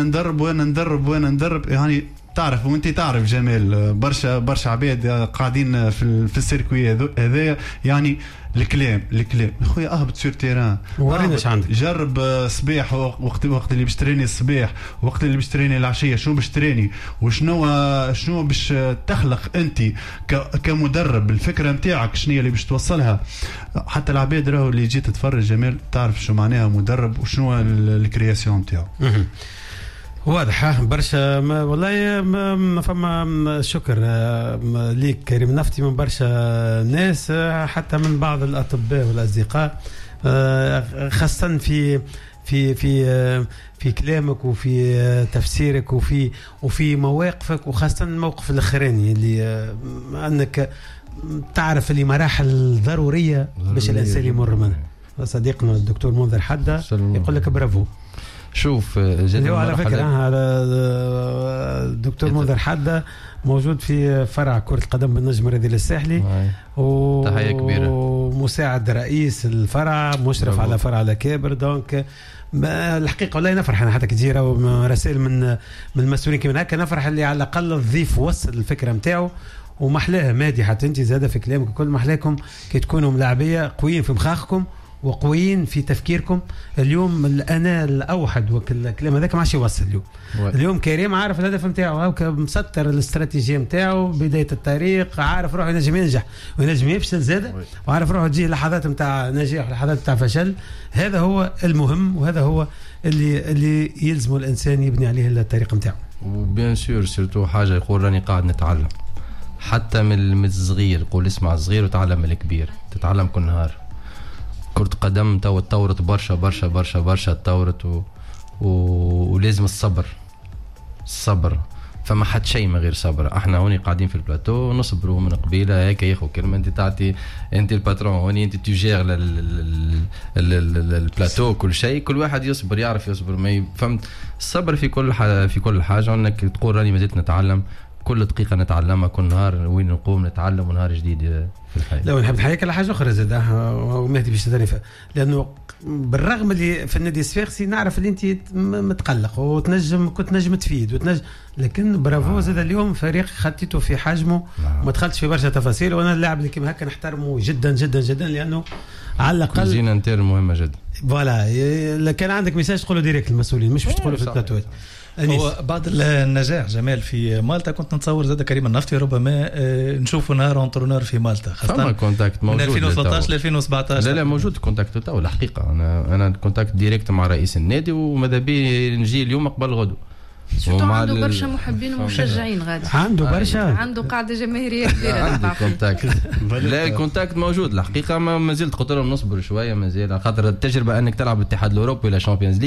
Speaker 8: ندرب يعني تعرف وانت تعرف جمال برشا عباد قاعدين في السيركوي هذايا يعني الكلام خويا اهبط سور تيران
Speaker 1: ورينا اش عندك
Speaker 8: جرب صباح وقت اللي باش تريني الصباح وقت اللي باش تريني العشيه شنو باش تريني وشنو باش تخلق انت كمدرب الفكره نتاعك شنو اللي باش توصلها حتى العباد راهو اللي جيت تتفرج جمال تعرف شو معناها مدرب وشنو الكرياسيون نتاعو
Speaker 1: واضح برشا والله ما فما شكر ليك كريم نفتي من برشا ناس حتى من بعض الأطباء والأصدقاء خاصة في كلامك وفي تفسيرك وفي مواقفك وخاصة الموقف الأخراني اللي أنك تعرف اللي مراحل ضرورية باش الإنسان يمر منها. صديقنا الدكتور منذر حدة يقول لك برافو.
Speaker 6: شوف
Speaker 1: هو على فكرة الدكتور منذر حدة موجود في فرع كرة القدم بالنجم الرياضي الساحلي
Speaker 6: تحية كبيرة
Speaker 1: ومساعد رئيس الفرع مشرف على فرع الأكابر دونك الحقيقة والله نفرح أنا حتى كتير رسائل من المسؤولين كمان هكا نفرح اللي على الأقل الضيف وصل الفكرة متاعه ومحلاها مادي حتى أنت زادة في كلامك كل محلاكم كي تكونوا ملاعبية قويين في مخاخكم وقويين في تفكيركم. اليوم انا الاوحد والكلام هذاك ما عادش يوصل اليوم كريم عارف الهدف نتاعو مسطر الاستراتيجيه نتاعو بدايه الطريق عارف روحه ينجم ينجح وينجم يفشل زاده وعارف روحه تجي لحظات نتاع نجاح ولحظات نتاع فشل. هذا هو المهم وهذا هو اللي يلزم الانسان يبني عليه الطريق نتاعو.
Speaker 6: وبيان سور سيرتو حاجه يقول راني قاعد نتعلم حتى من الصغير يقول اسمع الصغير وتعلم من الكبير تتعلم كل نهار. كرة قدم تطورت برشا تطورت ولازم الصبر فما حد شيء من غير صبر. احنا هوني قاعدين في البلاتو نصبروا من قبيله هيك ياخذ كلمه انت تعطي انت الباترون هوني انت تجير البلاتو كل شيء كل واحد يصبر يعرف يصبر ما فهمت الصبر في كل حاجه انك تقول راني ما زلت نتعلم كل دقيقة نتعلمها كل نهار وين نقوم نتعلم ونهار جديد في الحياة.
Speaker 1: لو نحب نحكيك على حاجة أخرى زادها ومهدي باش تدري فيها لأنه بالرغم اللي في النادي الصفاقسي نعرف اللي أنت متقلق كنت نجم تفيد لكن برافو زاد اليوم فريق خطيته في حجمه ما دخلتش في برشا تفاصيل وأنا اللاعب اللي كيما هكا نحترمه جدا جدا جدا لأنه على الأقل
Speaker 6: زينة انتر مهمة جدا.
Speaker 1: فوالا كان عندك ميساج تقوله ديريكت المسؤولين مش باش تقوله في البلاتوات.
Speaker 2: هو بعد النجاح جمال في مالطا كنت نتصور زاد كريم النفطي ربما نشوفوا نهار انترونور في مالطا
Speaker 6: خاصة كونتاكت موجود
Speaker 2: من 2013 ل 2017
Speaker 6: لا موجود كونتاكت تو الحقيقة أنا كونتاكت ديريكت مع رئيس النادي وماذا بي نجي اليوم قبل غدو
Speaker 5: عنده برشا محبين ومشجعين غادي عنده قاعدة جماهيرية كبيرة
Speaker 6: عنده كونتاكت لا الكونتاكت موجود الحقيقة ما زلت قلت لهم نصبر شوية ما زال خاطر التجربة أنك تلعب الاتحاد الأوروبي ولا شامبيونز ليج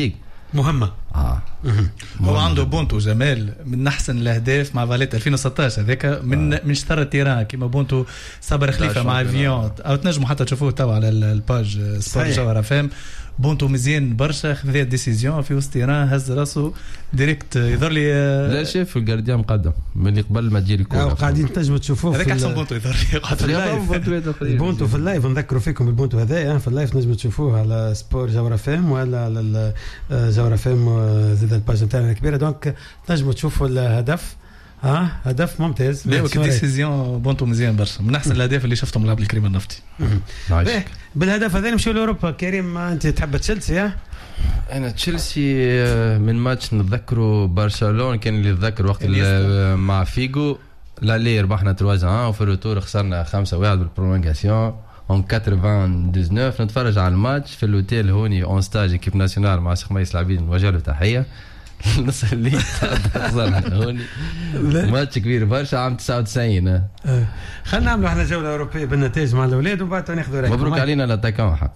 Speaker 1: مهمة.
Speaker 2: هو عنده بونتو جمال من احسن الاهداف مع فاليت 2016 هذاك من شطر التيران كيما بونتو صبر خليفه مع فيون او تنجموا حتى تشوفوه تو على الباج سبور جوهره فام. بونتو مزيان برشا خذ ديسيزيون في وسط تيران هز راسه ديريكت يظهر لي
Speaker 6: لا شاف الجارديان مقدم من اللي قبل ما تجي الكره
Speaker 1: قاعدين تنجموا تشوفوه
Speaker 2: هذاك احسن بونتو يظهر لي
Speaker 1: البونتو في اللايف نذكروا فيكم البونتو هذايا في اللايف نجموا تشوفوه على سبور جوهره فام ولا على جوهره فام زاد الباج نتاعنا الكبيره دونك تنجموا تشوفوا الهدف هدف ممتاز.
Speaker 2: لا ديسيزيون بونتو مزيان برشا من احسن الاهداف اللي شفتهم لعب الكريم النفطي.
Speaker 1: بالهدف هذا نمشيو لاوروبا. كريم انت تحب تشيلسي؟
Speaker 6: انا تشيلسي من ماتش نتذكروا برشلونه كان اللي نتذكر وقت مع فيجو لا لي ربحنا 3-1 وفي الروتور خسرنا 5-1 بالبرولونغاسيون اون 99. نتفرج على الماتش في الاوتيل هوني اون ستاج ايكيب ناسيونال مع شيخ ميس العبيد نوجه له تحيه. نص الليل خسرنا هوني ماتش كبير برشا عام 99.
Speaker 1: خلينا نعملوا احنا جوله اوروبيه بالنتائج مع الاولاد وبعد ناخذوا راحه.
Speaker 6: مبروك علينا الاتاكون حق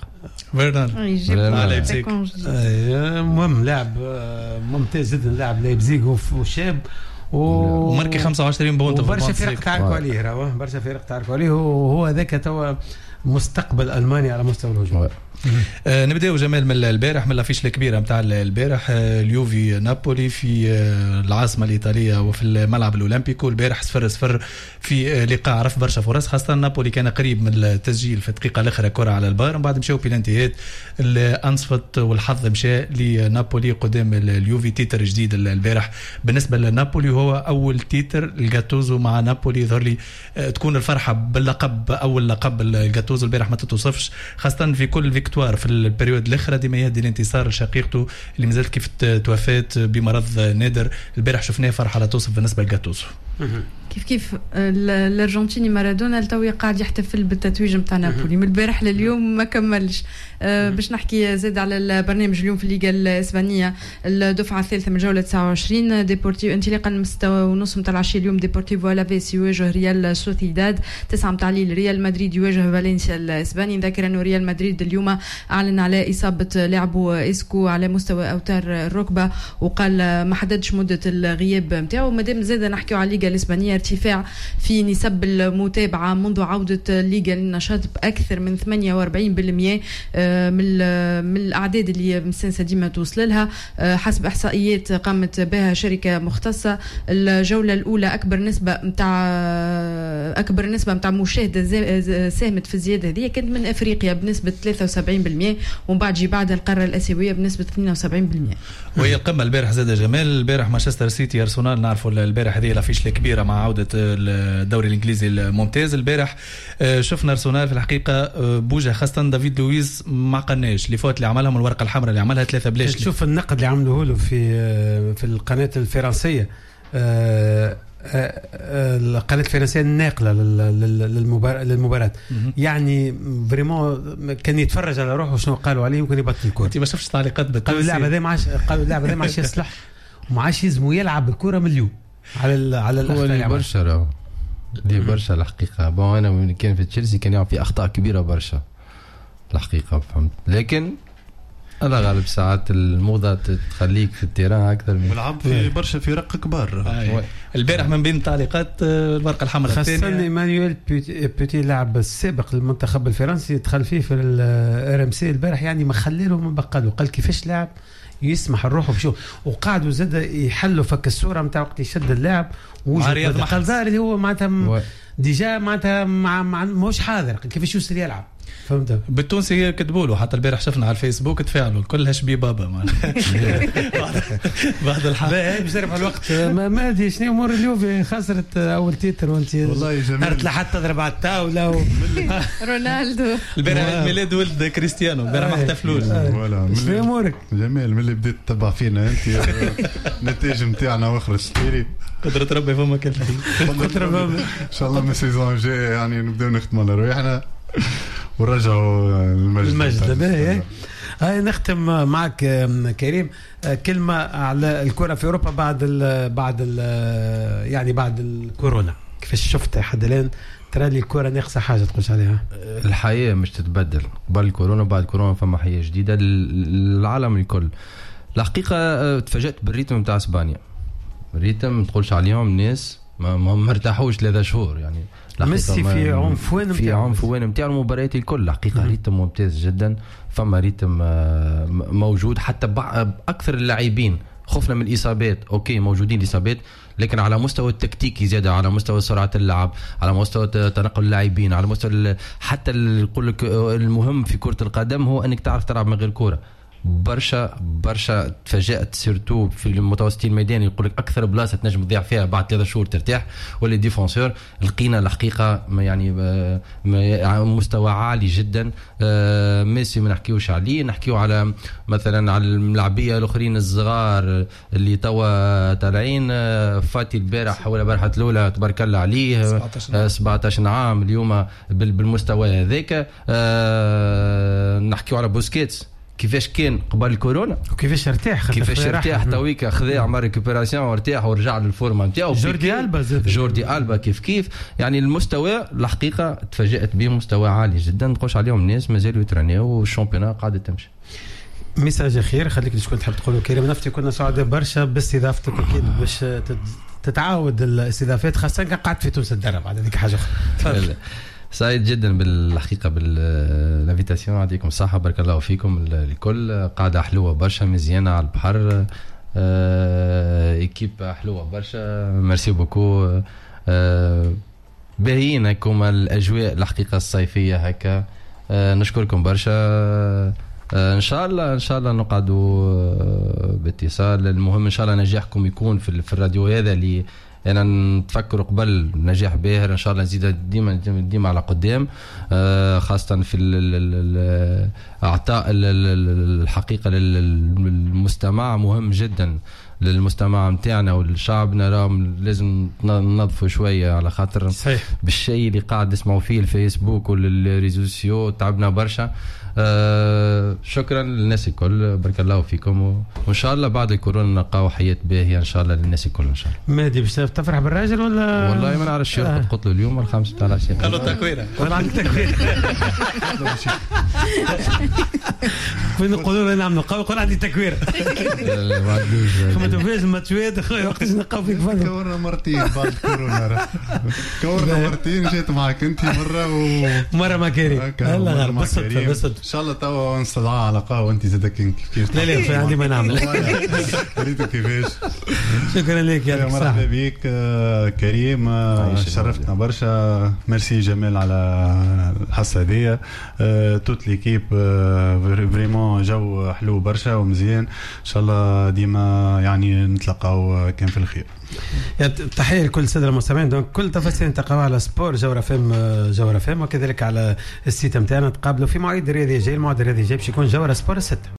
Speaker 1: مهم لاعب ممتاز جدا لاعب لايبزيغ وشاب
Speaker 2: وماركي 25 بونت
Speaker 1: وبرشا فرق تعرفوا عليه راهو برشا فرق تعرفوا عليه وهو هذاك توا مستقبل ألمانيا على مستوى الهجوم.
Speaker 2: نبداو جمال من البارح من الافيش الكبيره نتاع البارح اليوفي نابولي في العاصمه الايطاليه وفي الملعب الاولمبيكو. البارح 0-0 في لقاء عرف برشا فرص خاصه نابولي كان قريب من التسجيل في الدقيقه الاخيره كره على البايرن بعد مشاو بلانتيات انصفت والحظ مشى لنابولي قدام اليوفي. تيتر جديد البارح بالنسبه لنابولي هو اول تيتر الجاتوزو مع نابولي. يظهر لي تكون الفرحه باللقب اول لقب الجاتوزو البارح ما تتوصفش خاصه في كل فيكتوار في البريود الاخرى ديما يهدي الانتصار لشقيقته اللي مازالت كيف توفات بمرض نادر. البارح شفناه فرحه لا توصف بالنسبه لجاتوزو.
Speaker 5: كيف الارجنتيني مارادونا التوي قاعد يحتفل بالتتويج نتاع نابولي من البارح لليوم ما كملش. باش نحكي زاد على البرنامج اليوم في الليغا الاسبانيه الدفعه الثالثه من جوله 29 ديبورتيف انطلاقا من 6:30 نتاع العشيه اليوم ديبورتيفو الافيس يواجه ريال سوسيداد. 9 نتاع الليل ريال مدريد يواجه فالنسيا الاسباني. نذكر انه ريال مدريد اليوم اعلن على اصابه لاعبه اسكو على مستوى اوتار الركبه وقال ما حددش مده الغياب نتاعو. مادام زاد نحكيو على الليغا الاسبانيه ارتفاع في نسب المتابعه منذ عوده الليغا للنشاط باكثر من 48% من الاعداد اللي مستنسه ديما توصل لها حسب احصائيات قامت بها شركه مختصه. الجوله الاولى اكبر نسبه نتاع مشاهده ساهمت في الزياده هذه كانت من افريقيا بنسبه 73% ومن بعد بعد القاره الاسيويه بنسبه 72%.
Speaker 2: وهي القمه البارح زاد جمال. البارح مانشستر سيتي ارسنال نعرفوا البارح هذه الافيش الكبيره مع عوده الدوري الانجليزي الممتاز. البارح شفنا ارسنال في الحقيقه بوجه خاصه دافيد لويز ما قناش اللي فوت اللي عملها من الورقه الحمراء اللي عملها 3 بلاش.
Speaker 1: تشوف النقد اللي عملوه له في القناه الفرنسيه القناه الفرنسيه الناقله للمباراه يعني فريمون كان يتفرج على روحه شنو قالوا عليه ممكن يبطل الكره.
Speaker 2: انت ما شفتش تعليقات
Speaker 1: قالوا اللاعب هذا ما عادش يصلح وما عادش يلزموا يلعب الكره من اليوم على
Speaker 6: الاخطاء برشا دي برشا الحقيقه. انا من كان في تشيلسي كان يعمل في اخطاء كبيره برشا الحقيقه فهمت لكن هذا غالب ساعات الموضة تخليك في التيران اكثر من
Speaker 8: ولعب في برشا فرق كبار.
Speaker 2: البارح من بين التعليقات الورقه الحمراء الثانيه
Speaker 1: خاصه ايمانويل بيتي لاعب السابق للمنتخب الفرنسي دخل فيه في الار ام سي البارح يعني ما خليله من بقاله قال كيفاش لاعب يسمح الروح بشو وقعدوا زاد يحلوا فك الصوره نتاع وقت يشد اللاعب وجه قال ظاهر اللي هو معناتها ديجا معناتها مش حاضر كيفاش يوصل يلعب فهمت.
Speaker 2: بالتونسي كتبوا له حتى البارح شفنا على الفيسبوك تفاعلوا كلها شبيه بابا بعد الحلقه
Speaker 1: بجرب على الوقت ما ادري شنو امور اليوفي خسرت اول تيتر وانت
Speaker 8: والله جميل
Speaker 1: حتى تضرب على الطاوله
Speaker 5: رونالدو
Speaker 2: البارح عيد ميلاد ولد كريستيانو البارح ما احتفلوش.
Speaker 1: شنو امورك
Speaker 8: جميل من اللي بديت تتبع فينا انت النتائج نتاعنا واخر الشتيري
Speaker 2: قدرة ربي فما كل
Speaker 8: ان شاء الله من السيزون الجاي يعني نبداو نختموا على رواحنا ورجعوا
Speaker 1: المجد. هاي نختم معك كريم كلمة على الكرة في أوروبا بعد الكورونا كيفاش شفت حد الآن ترى لي الكرة ناقصة حاجة تقولش عليها.
Speaker 6: الحياة مش تتبدل قبل الكورونا بعد الكورونا فما حياة جديدة العالم الكل الحقيقه تفاجأت بالريتم نتاع اسبانيا. الريتم ما تقولش عليهم الناس ما ارتاحوش 3 شهور يعني.
Speaker 1: ميسي في عنفوان
Speaker 6: نتاع المباريات الكل. الحقيقه ريتم ممتاز جدا. فما ريتم موجود حتى باكثر اللاعبين. خفنا من الاصابات، اوكي موجودين الاصابات، لكن على مستوى التكتيكي زياده، على مستوى سرعه اللعب، على مستوى تنقل اللاعبين، على مستوى حتى يقول لك المهم في كره القدم هو انك تعرف تلعب من غير كوره. برشا تفاجأت سيرتو في المتوسطين الميداني. يقول لك اكثر بلاصه تنجم تضيع فيها بعد 3 شهور ترتاح ولا ديفونسور. لقينا الحقيقه يعني مستوى عالي جدا. ميسي ما نحكيوش عليه، نحكيو على مثلا على الملاعبيه الاخرين الصغار اللي توا طالعين. فاتي البارح ولا بارحه الاولى تبارك الله عليه 17 عام اليوم بالمستوى هذاك. نحكيو على بوسكيتس كيفاش كان قبل الكورونا
Speaker 1: وكيفاش ارتاح
Speaker 6: تويك خذا عمل ريكوبيراسيون وارتاح ورجع للفورمه نتاعو. جوردي ألبا كيف يعني المستوى الحقيقه تفاجأت به مستوى عالي جدا. نقولش عليهم الناس مازالوا يترنيو والشامبيونات قاعده تمشي.
Speaker 1: ميساج اخير خليك شكون تحب تقوله. كريم نفتي كنا سعداء برشا باستضافتك اكيد باش تتعاود الاستضافات خاصه قعدت في تونس تدرب على هذيك حاجه اخرى.
Speaker 6: سعيد جدا بالحقيقه بالانفيتاسيون. يعطيكم الصحه بارك الله فيكم الكل. قاعده حلوه برشا مزيانه على البحر. ايكيب حلوه برشا. ميرسي بوكو. باهيين هكم الاجواء الحقيقه الصيفيه هكا. نشكركم برشا. ان شاء الله نقعدوا باتصال. المهم ان شاء الله نجاحكم يكون في الراديو هذا اللي أنا نتفكر قبل نجاح باهر. إن شاء الله نزيد ديما على قدام. خاصة في إعطاء الحقيقة للمستمع مهم جدا. للمستمع متاعنا والشعبنا راهم لازم ننظفوا شوية على خاطر
Speaker 1: صحيح.
Speaker 6: بالشيء اللي قاعد نسمعوا فيه الفيسبوك والريزوسيو تعبنا برشا. شكرا للناس الكل بارك الله فيكم. وان شاء الله بعد الكورونا نلقاو حياه باهيه ان شاء الله للناس الكل ان شاء الله.
Speaker 1: مهدي باش تفرح بالراجل ولا
Speaker 6: والله ما نعرفش. قلت له اليوم الخامس تاع العشيه
Speaker 2: قالوا تكويره
Speaker 1: ولا عندك تكويره. وين نقولوا لنا نعملوا قوي قول عندي تكويره. ما توفاش الماتشات اخويا وقت نلقاو فيك فضل.
Speaker 8: كورنا مرتين بعد الكورونا. كورنا مرتين جيت معك انت مره
Speaker 1: ومره مع كريم. يلا غير بالصدفه
Speaker 8: ان شاء الله توا نستدعى على قهوه انت زادك كيف.
Speaker 1: لا عندي ما نعمل.
Speaker 8: ريتو كيفاش.
Speaker 1: شكرا لك يا
Speaker 8: مرحبا بك كريم. شرفتنا برشا. ميرسي جمال على الحصه هذيا. توت ليكيب فريمون جو حلو برشا ومزيان. ان شاء الله ديما يعني نتلقاو كان في الخير.
Speaker 1: تحيه لكل الساده المستمعين. دونك كل تفاصيل تلقاوها على سبور جوهر فم وكذلك على السيت نتاعنا. تقابلوا في موعد رياضي جاي. الموعد الرياضي جاي باش يكون جوهر سبور 6.